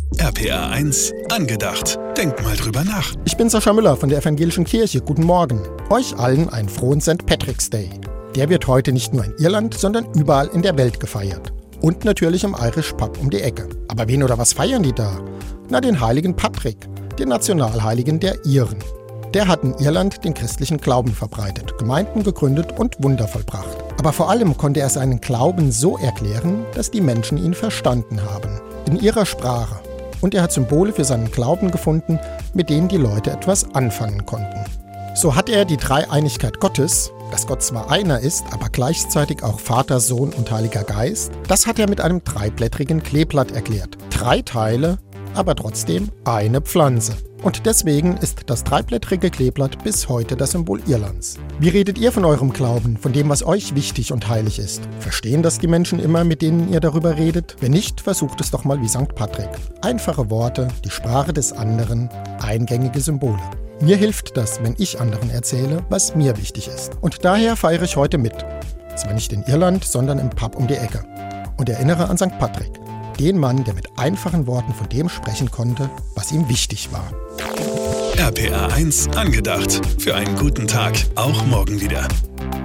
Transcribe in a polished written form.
RPR 1 angedacht. Denkt mal drüber nach. Ich bin Sascha Müller von der Evangelischen Kirche. Guten Morgen. Euch allen einen frohen St. Patrick's Day. Der wird heute nicht nur in Irland, sondern überall in der Welt gefeiert. Und natürlich im Irish Pub um die Ecke. Aber wen oder was feiern die da? Na, den heiligen Patrick, den Nationalheiligen der Iren. Der hat in Irland den christlichen Glauben verbreitet, Gemeinden gegründet und Wunder vollbracht. Aber vor allem konnte er seinen Glauben so erklären, dass die Menschen ihn verstanden haben. In ihrer Sprache. Und er hat Symbole für seinen Glauben gefunden, mit denen die Leute etwas anfangen konnten. So hat er die Dreieinigkeit Gottes, dass Gott zwar einer ist, aber gleichzeitig auch Vater, Sohn und Heiliger Geist, das hat er mit einem dreiblättrigen Kleeblatt erklärt. 3 Teile, aber trotzdem eine Pflanze. Und deswegen ist das dreiblättrige Kleeblatt bis heute das Symbol Irlands. Wie redet ihr von eurem Glauben, von dem, was euch wichtig und heilig ist? Verstehen das die Menschen immer, mit denen ihr darüber redet? Wenn nicht, versucht es doch mal wie St. Patrick. Einfache Worte, die Sprache des anderen, eingängige Symbole. Mir hilft das, wenn ich anderen erzähle, was mir wichtig ist. Und daher feiere ich heute mit. Zwar nicht in Irland, sondern im Pub um die Ecke. Und erinnere an St. Patrick. Den Mann, der mit einfachen Worten von dem sprechen konnte, was ihm wichtig war. RPR 1 angedacht. Für einen guten Tag, auch morgen wieder.